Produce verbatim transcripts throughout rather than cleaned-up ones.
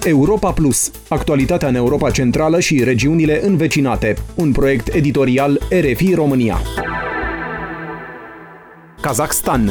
Europa Plus, actualitatea în Europa Centrală și regiunile învecinate. Un proiect editorial R F I România. Kazakhstan.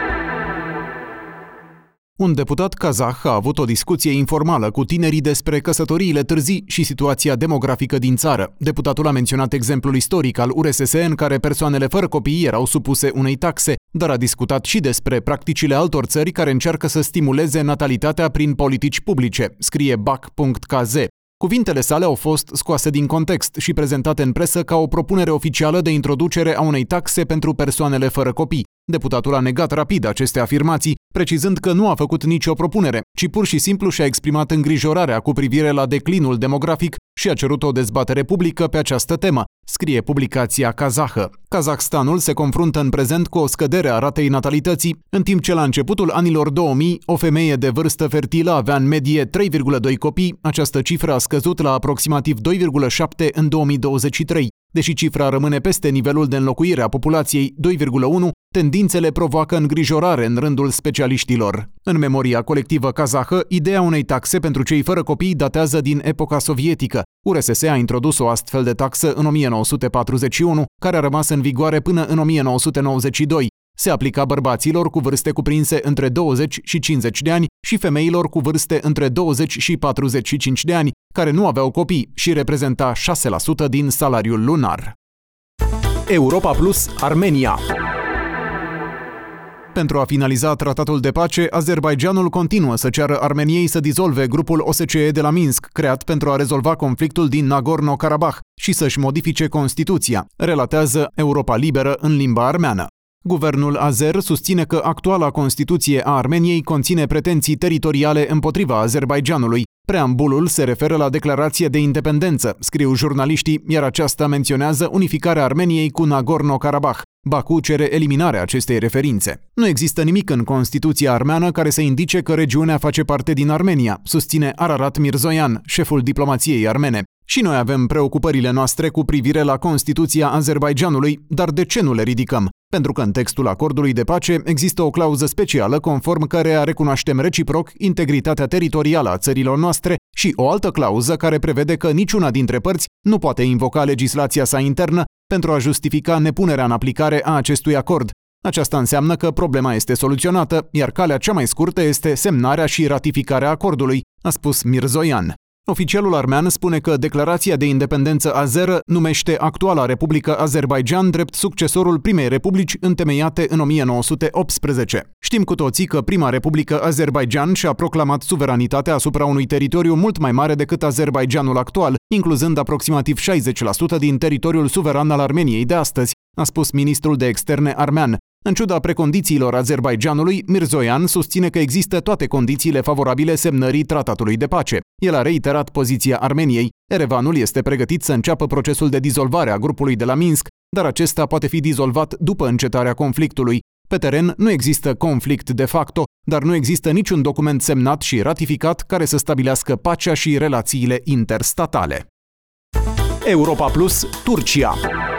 Un deputat kazah a avut o discuție informală cu tinerii despre căsătoriile târzii și situația demografică din țară. Deputatul a menționat exemplul istoric al U R S S în care persoanele fără copii erau supuse unei taxe, dar a discutat și despre practicile altor țări care încearcă să stimuleze natalitatea prin politici publice, scrie bac punct k z. Cuvintele sale au fost scoase din context și prezentate în presă ca o propunere oficială de introducere a unei taxe pentru persoanele fără copii. Deputatul a negat rapid aceste afirmații, precizând că nu a făcut nicio propunere, ci pur și simplu și-a exprimat îngrijorarea cu privire la declinul demografic și a cerut o dezbatere publică pe această temă, scrie publicația kazahă. Kazakhstanul se confruntă în prezent cu o scădere a ratei natalității, în timp ce la începutul anilor două mii o femeie de vârstă fertilă avea în medie trei virgulă doi copii, această cifră a scăzut la aproximativ doi virgulă șapte în două mii douăzeci și trei. Deși cifra rămâne peste nivelul de înlocuire a populației doi virgulă unu, tendințele provoacă îngrijorare în rândul specialiștilor. În memoria colectivă kazahă, ideea unei taxe pentru cei fără copii datează din epoca sovietică. U R S S a introdus o astfel de taxă în o mie nouă sute patruzeci și unu, care a rămas în vigoare până în o mie nouă sute nouăzeci și doi. Se aplica bărbaților cu vârste cuprinse între douăzeci și cincizeci de ani și femeilor cu vârste între douăzeci și patruzeci și cinci de ani, care nu aveau copii, și reprezenta șase la sută din salariul lunar. Europa Plus, Armenia. Pentru a finaliza tratatul de pace, Azerbaidjanul continuă să ceară Armeniei să dizolve grupul O S C E de la Minsk, creat pentru a rezolva conflictul din Nagorno-Karabakh și să-și modifice Constituția, relatează Europa Liberă în limba armeană. Guvernul azer susține că actuala Constituție a Armeniei conține pretenții teritoriale împotriva Azerbaidjanului. Preambulul se referă la declarație de independență, scriu jurnaliștii, iar aceasta menționează unificarea Armeniei cu Nagorno-Karabakh. Baku cere eliminarea acestei referințe. Nu există nimic în Constituția armeană care să indice că regiunea face parte din Armenia, susține Ararat Mirzoyan, șeful diplomației armene. Și noi avem preocupările noastre cu privire la Constituția Azerbaidjanului, dar de ce nu le ridicăm? Pentru că în textul acordului de pace există o clauză specială conform căreia recunoaștem reciproc integritatea teritorială a țărilor noastre și o altă clauză care prevede că niciuna dintre părți nu poate invoca legislația sa internă pentru a justifica nepunerea în aplicare a acestui acord. Aceasta înseamnă că problema este soluționată, iar calea cea mai scurtă este semnarea și ratificarea acordului, a spus Mirzoyan. Oficialul armean spune că declarația de independență azeră numește actuala Republică Azerbaidjan drept succesorul primei republici întemeiate în o mie nouă sute optsprezece. Știm cu toții că prima Republică Azerbaidjan și-a proclamat suveranitatea asupra unui teritoriu mult mai mare decât Azerbaidjanul actual, incluzând aproximativ șaizeci la sută din teritoriul suveran al Armeniei de astăzi, a spus ministrul de externe armean. În ciuda precondițiilor Azerbaidjanului, Mirzoyan susține că există toate condițiile favorabile semnării tratatului de pace. El a reiterat poziția Armeniei. Erevanul este pregătit să înceapă procesul de dizolvare a grupului de la Minsk, dar acesta poate fi dizolvat după încetarea conflictului. Pe teren nu există conflict de facto, dar nu există niciun document semnat și ratificat care să stabilească pacea și relațiile interstatale. Europa Plus, Turcia.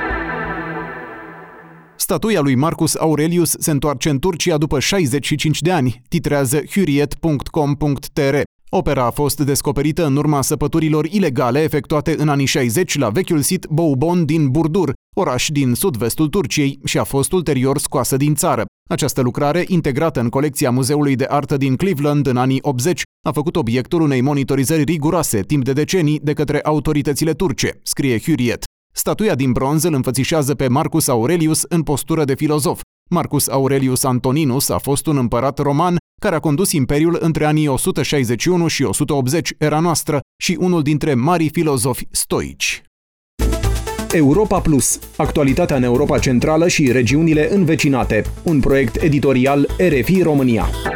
Statuia lui Marcus Aurelius se întoarce în Turcia după șaizeci și cinci de ani, titrează hurriyet punct com punct t r. Opera a fost descoperită în urma săpăturilor ilegale efectuate în anii șaizeci la vechiul sit Boubon din Burdur, oraș din sud-vestul Turciei, și a fost ulterior scoasă din țară. Această lucrare, integrată în colecția Muzeului de Artă din Cleveland în anii optzeci, a făcut obiectul unei monitorizări riguroase timp de decenii de către autoritățile turce, scrie Hurriyet. Statuia din bronz îl înfățișează pe Marcus Aurelius în postură de filozof. Marcus Aurelius Antoninus a fost un împărat roman care a condus imperiul între anii o sută șaizeci și unu și o sută optzeci era noastră și unul dintre marii filozofi stoici. Europa Plus, actualitatea în Europa Centrală și regiunile învecinate. Un proiect editorial R F I România.